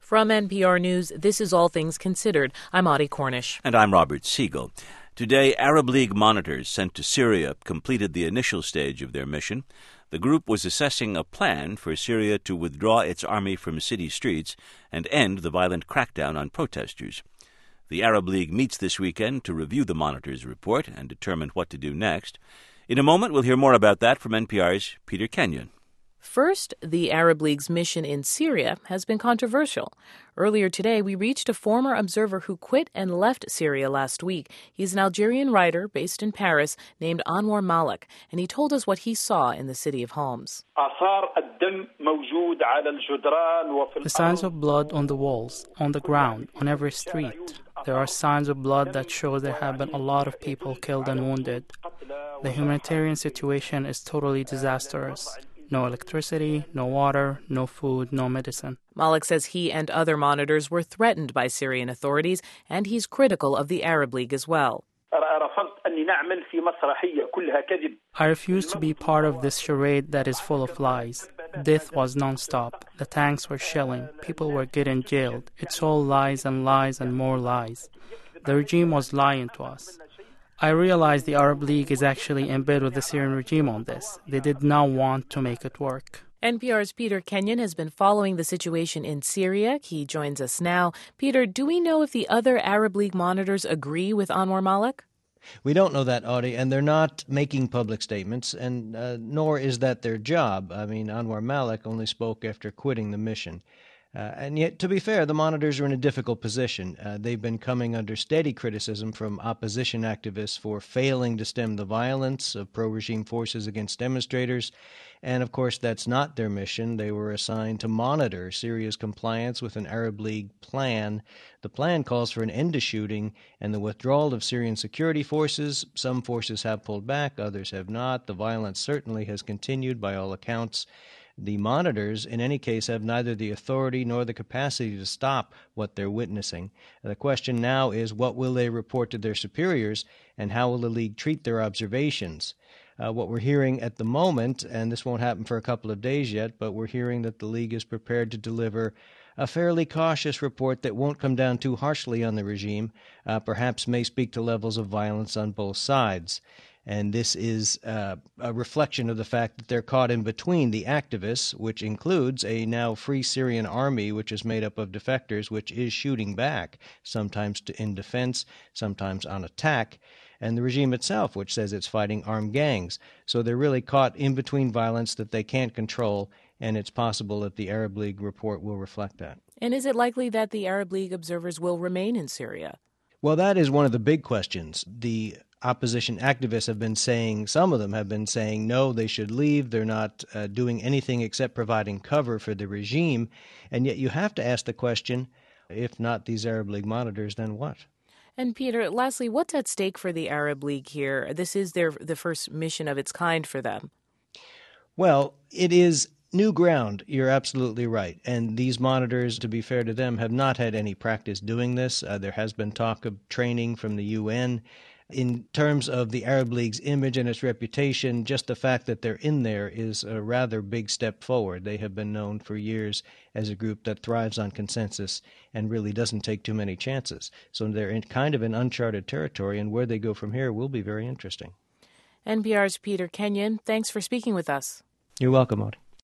From NPR News, this is All Things Considered. I'm Audie Cornish. And I'm Robert Siegel. Today, Arab League monitors sent to Syria completed the initial stage of their mission. The group was assessing a plan for Syria to withdraw its army from city streets and end the violent crackdown on protesters. The Arab League meets this weekend to review the monitors' report and determine what to do next. In a moment, we'll hear more about that from NPR's Peter Kenyon. First, the Arab League's mission in Syria has been controversial. Earlier today, we reached a former observer who quit and left Syria last week. He's an Algerian writer based in Paris named Anwar Malik, and he told us what he saw in the city of Homs. The signs of blood on the walls, on the ground, on every street. There are signs of blood that show there have been a lot of people killed and wounded. The humanitarian situation is totally disastrous. No electricity, no water, no food, no medicine. Malik says he and other monitors were threatened by Syrian authorities, and he's critical of the Arab League as well. I refuse to be part of this charade that is full of lies. Death was non-stop. The tanks were shelling. People were getting jailed. It's all lies and lies and more lies. The regime was lying to us. I realize the Arab League is actually in bed with the Syrian regime on this. They did not want to make it work. NPR's Peter Kenyon has been following the situation in Syria. He joins us now. Peter, do we know if the other Arab League monitors agree with Anwar Malik? We don't know that, Audie, and they're not making public statements, and nor is that their job. I mean, Anwar Malik only spoke after quitting the mission. And yet, to be fair, the monitors are in a difficult position. They've been coming under steady criticism from opposition activists for failing to stem the violence of pro-regime forces against demonstrators. And, of course, that's not their mission. They were assigned to monitor Syria's compliance with an Arab League plan. The plan calls for an end to shooting and the withdrawal of Syrian security forces. Some forces have pulled back, others have not. The violence certainly has continued by all accounts. The monitors, in any case, have neither the authority nor the capacity to stop what they're witnessing. The question now is, what will they report to their superiors, and how will the League treat their observations? What we're hearing at the moment, and this won't happen for a couple of days yet, but we're hearing that the League is prepared to deliver a fairly cautious report that won't come down too harshly on the regime, perhaps may speak to levels of violence on both sides. And this is a reflection of the fact that they're caught in between the activists, which includes a now free Syrian army, which is made up of defectors, which is shooting back, sometimes in defense, sometimes on attack, and the regime itself, which says it's fighting armed gangs. So they're really caught in between violence that they can't control, and it's possible that the Arab League report will reflect that. And is it likely that the Arab League observers will remain in Syria? Well, that is one of the big questions. The opposition activists have been saying, some of them have been saying, no, they should leave. They're not doing anything except providing cover for the regime. And yet you have to ask the question, if not these Arab League monitors, then what? And Peter, lastly, what's at stake for the Arab League here? This is the first mission of its kind for them. Well, it is new ground. You're absolutely right. And these monitors, to be fair to them, have not had any practice doing this. There has been talk of training from the UN. In terms of the Arab League's image and its reputation, just the fact that they're in there is a rather big step forward. They have been known for years as a group that thrives on consensus and really doesn't take too many chances. So they're in kind of an uncharted territory, and where they go from here will be very interesting. NPR's Peter Kenyon, thanks for speaking with us. You're welcome, Audie.